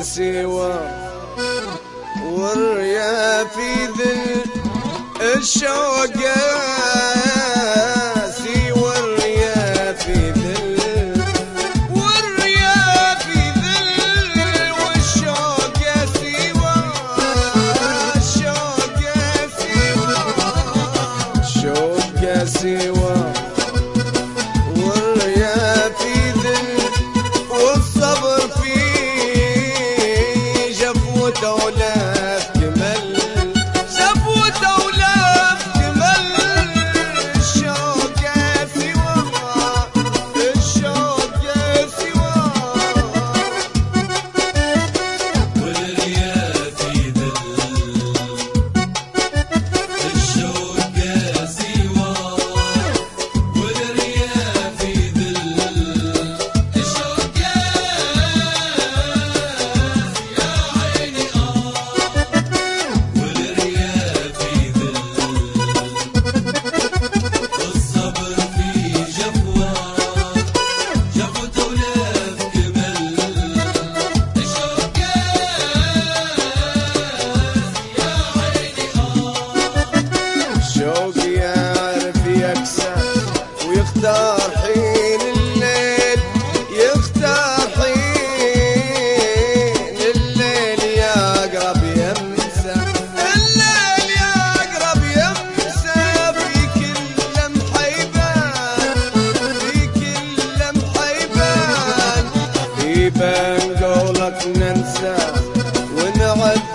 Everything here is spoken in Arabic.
سوى والريا في ذل الشوق ياسي والريا في ذل والريا في ذل والشوق ياسي والشوق ياسي الشوق ياسي والريا في ذل والصبر في جفوة أولاد كمل جفوة أولاد كمل الشوق ياسي الشوق ياسي والريا في ذل الشوق ياسي والريا في ذل الشوق شوقي يعرف يكسر ويختار حين الليل يختار حين الليل يقرب يمسى الليل يقرب يمسى في كل لمحة يبان في كل لمحة يبان قولك ننسى ونعد